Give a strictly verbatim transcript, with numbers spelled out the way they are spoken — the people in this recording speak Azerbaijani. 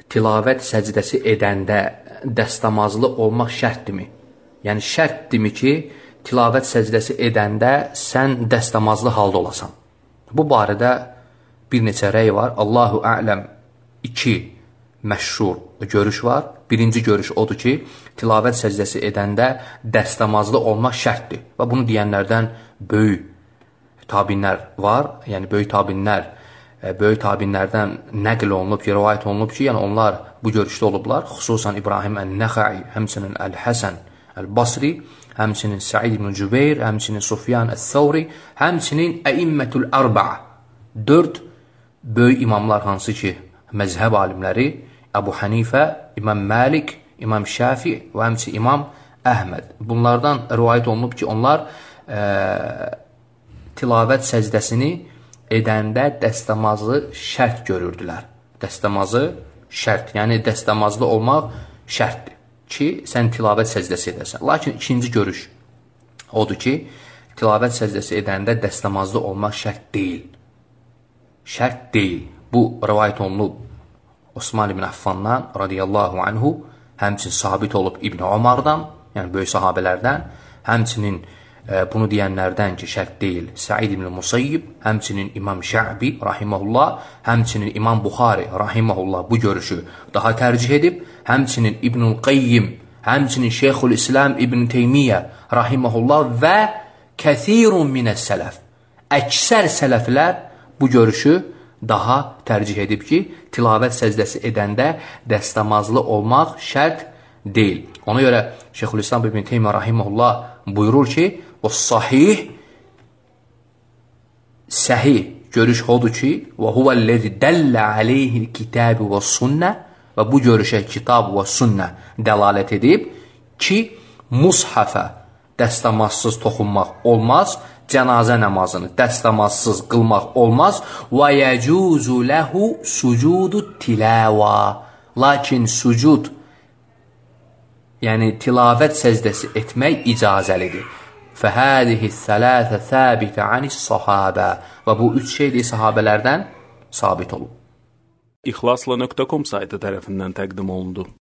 tilavət səcdəsi edəndə dəstəmazlı olmaq şərtdirmi? Yəni, şərtdirmi ki, tilavət səcdəsi edəndə sən dəstəmazlı halda olasan? Bu barədə bir neçə rəy var. Allahu ələm iki məşhur görüş var. Birinci görüş odur ki, tilavət səcdəsi edəndə dəstəmazlı olmaq şərtdir. Və bunu deyənlərdən böyük tabinlər var. Yəni, böyük tabinlər, böyük tabinlərdən nəql olunub ki, rivayət olunub ki, yəni onlar bu görüşdə olublar. Xüsusən İbrahim Ən-Nəxai, həmçinin Əl-Həsən Əl-Basri, həmçinin Səid ibn Cübeyr, həmçinin Sufyan Əs-Səvri, həmçinin Əimmətül Ərbəə. Dörd böyük imamlar hansı ki, məzhəb alimləri, Əbu Hənifə, İmam Məlik, İmam Şafi və həmçinin İmam Əhməd. Bunlardan rivayət olunub ki, onlar e, tilavət səcdəsini edəndə dəstəmazı şərt görürdülər. Dəstəmazı şərt, yəni dəstəmazlı olmaq şərtdir ki, sən tilavət səcdəsi edəsən. Lakin ikinci görüş odur ki, tilavət səcdəsi edəndə dəstəmazlı olmaq şərt deyil. Şərt deyil. Bu, rivayət olunub Osman ibn Affandan, radiyallahu anhu, həmçinin sabit olub İbn Ömərdən, yəni böyük sahabələrdən, həmçinin e, bunu deyənlərdən ki, şərt deyil, Səid ibn Musayyib, həmçinin İmam Şə'bi, rahiməhullah, həmçinin İmam Buxari, rahiməhullah, bu görüşü daha tərcih edib, həmçinin İbnül Qayyim, həmçinin Şeyxül İslam İbn Teymiyyə, rahiməhullah və kəthirun minəs sələf. Əksər sələflər bu görüşü daha tərcih edib ki, tilavət səcdəsi edəndə dəstəmazlı olmaq şərt deyil. Ona görə Şeyxülislam İbn Teymiyyə rahimehullah buyurur ki, o sahih, səhih görüş odur ki, və huvəl-ləzi dəllə aleyhil kitabi və sünnə, və bu görüşə kitab və sünnə dəlalət edib ki, mushafə dəstəmazsız toxunmaq olmaz, cənazə namazını dəstəmazsız qılmaq olmaz. Və yəcuzu ləhu sucudu tiləva. Lakin sucud, yəni tilavət səcdəsi etmək icazəlidir. Fəhədihi thələthə thəbitə anis sahabə. Və bu üç şeydir sahabələrdən sabit olub. İxlasla nöqtə com saytı tərəfindən təqdim olundu.